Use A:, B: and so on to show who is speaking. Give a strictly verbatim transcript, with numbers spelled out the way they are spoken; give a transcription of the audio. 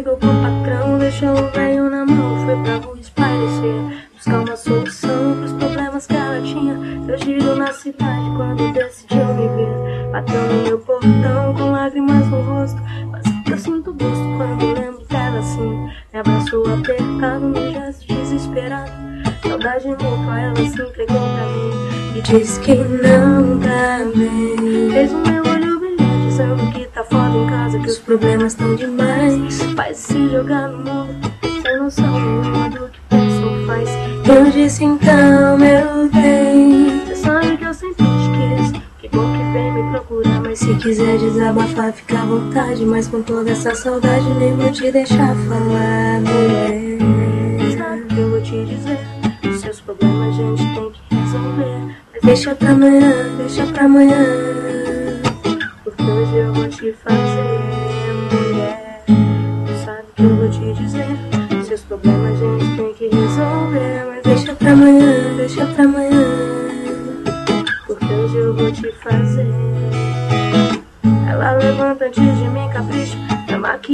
A: ligou pro patrão, deixou o velho na mão, foi pra rua espairecer, buscar uma solução pros problemas que ela tinha. Eu giro na cidade quando decidiu me ver, bateu no meu portão com lágrimas no rosto. Quase que eu sinto gosto quando lembro dela assim, me abraçou apertado num gesto desesperado. Saudade mútua, ela se entregou pra mim e disse que não tá bem. Fez o meu olho brilhar, dizendo que tá foda em casa, que os problemas tão demais. Faz se jogar no mundo, sem noção nenhuma do que pensa ou faz. Eu disse então, meu bem, você sabe que eu sempre te quis, que bom que vem me procurar. Mas se quiser desabafar, fica à vontade, mas com toda essa saudade nem vou te deixar falar, mulher. Sabe o que eu vou te dizer? Os seus problemas a gente tem que resolver, mas deixa pra amanhã, deixa pra amanhã, porque hoje eu vou te fazer, mulher. Sabe o que eu vou te dizer? Seus problemas a gente tem que resolver, mas deixa pra amanhã, deixa pra amanhã, porque hoje eu vou te fazer. Ela levanta antes de mim, capricho, na máquina.